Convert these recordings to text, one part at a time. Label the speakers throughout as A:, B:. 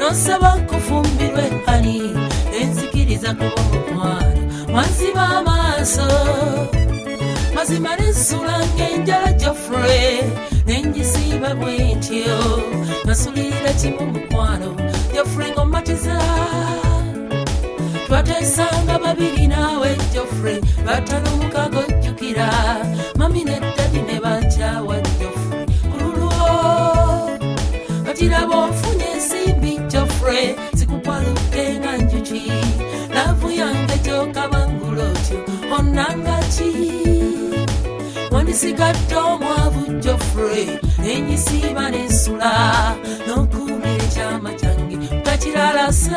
A: nosaba kufumbirwe hani enzikiriza kuba mukwano wanziba amaaso mazima nensula ng'enjala Geoffrey nenjisiiba bwentyo nasulira kimu mukwano Geoffrey ng'omatiza twatesanga babiri naawe Geoffrey batano mukago jjukira mami ne dadi ne bankyawa Geoffrey kululwo batiraba onfunye ensimbi Geoffrey zikupaludde nga njuki laavu yange gyokabangula otyo onnanga ki wandisigadde omwavu Geoffrey nenyisiiba nensula n'okuumira ekyama kyange takiralasa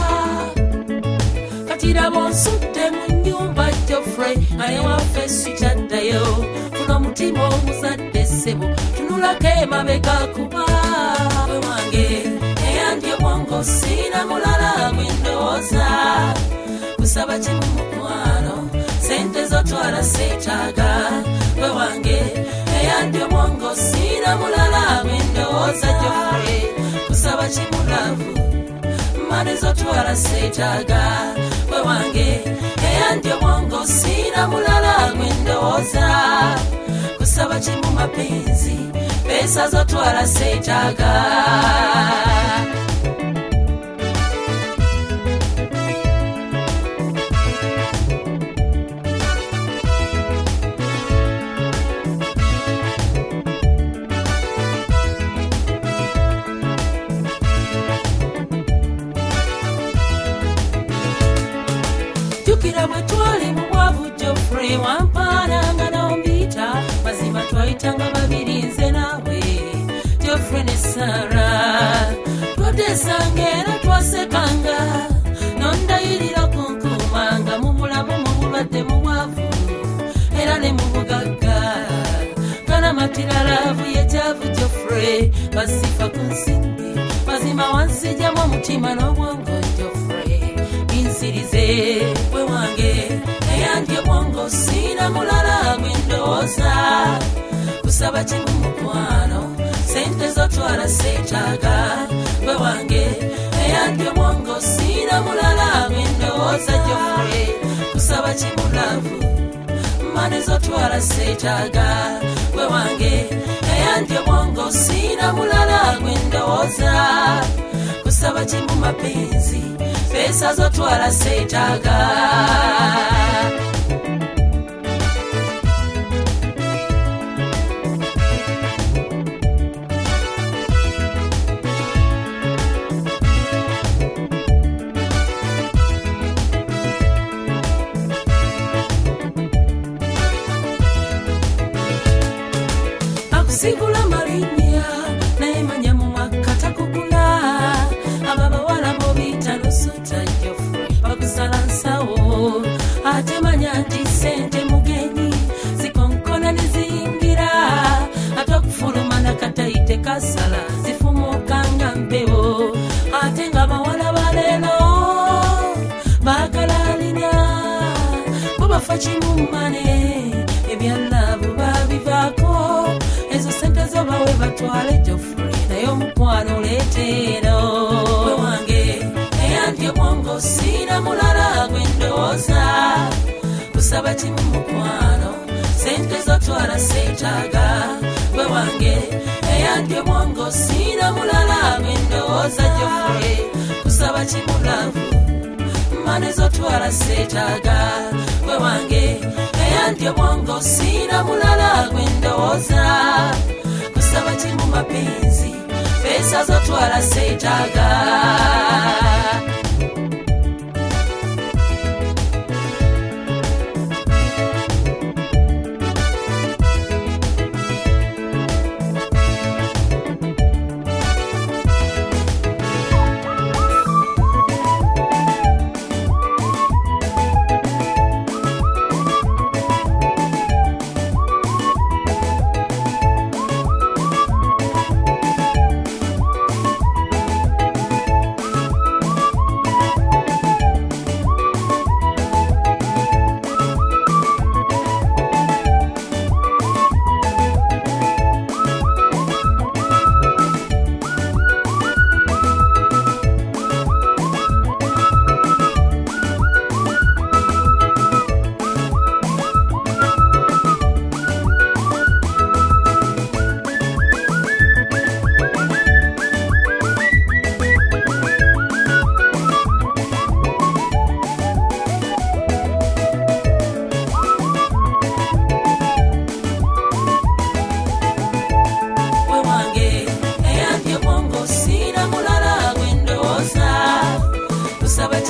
A: katiraba onsudde mu nnyumba Geoffrey naye waffe sikyaddayo funa omutima omuzadde ssebo tunulako emabega kuba we wange eyandye bwongo siina mulala gwendowooza kusaba kimu mukwano sente zotwala seetaaga we wange eyandye bwongo siina mulala gwendowooza Geoffrey kusaba kimu laavu mane zotwala seetaaga we wange eyandye bwongo siina mulala gwendowooza kusaba kimu mapenzi pesa zotwala seetaaga jjukira bwe twali mu bwavu Geoffrey wampaananga n'ombita mazima twayitanga babiri nze naawe Geoffrey ne Sarah twatesanga era twasekanga nondayirira kunkuumanga mu bulamu mu bulwadde mu bwavu era ne mu bugagga kanamatira laavu yekyavu Geoffrey basifa ku nsimbi mazima wansijjamu omutima n'obwongo Geoffrey binsirize we wange eyandye bwongo siina mulala gwendowooza kusaba kimu mukwano sente zotwala seetaaga we wange eyandye bwongo siina mulala gwendowooza Geoffrey kusaba kimu laavu mane zotwala seetaaga we wange eyandye bwongo siina mulala gwendowooza kusaba kimu mapenzi pesa zotwala seetaaga akusigula malinnya naye manya mu mwaka takugula ababawala bobiyita nosuta Geoffrey bakusala nsawo ate manya nti sente mugenyi zikonkona ne ziyingira ate okufuluma nakatayite kasala zifumukanga mpewo ate nga bawala baleero baagala alina bo bafa kimumane ebyalaavu babivaako ezo sente zo bawe batwale Geoffrey naye omukwano oleeteero we wange eyandye bwongo siina mulala gwendowooza kusaba kimu mukwano sente zotwala seetaaga we wange eyandye bwongo siina mulala gwendowooza Geoffrey kusaba kimu laavu mane zotwala seetaaga we wange eyandye bwongo siina mulala gwendowooza kusaba kimu mapenzi pesa zotwala seetaaga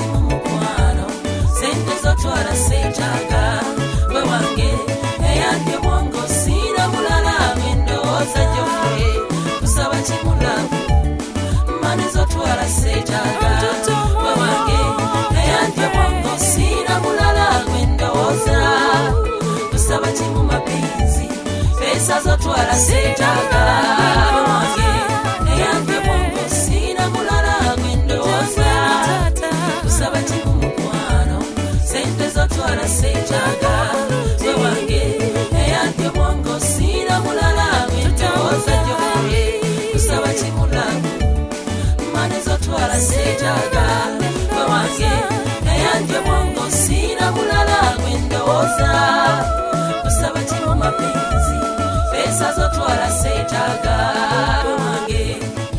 A: chimu mukwano sente zotwala seetaga gwe wange eyandye bwongo sina mulala gwendowooza Geoffrey kusaba kimulavu mane zotwala seetaga gwe wange eyandye bwongo sina mulala gwendowooza kusaba chimu mapenzi pesa zotwala seetaga gwe wange eyandye bwongo sina mulala gwendowooza kusaba chimu mukwano sente zotwala seetaga gwe wange eyandye bwongo sina mulala gwendowooza Geoffrey kusaba kimulavu mane zotwala seetaga gwe wange eyandye bwongo sina mulala gwendowooza kusaba chimu mapenzi pesa zotwala seetaga gwe wange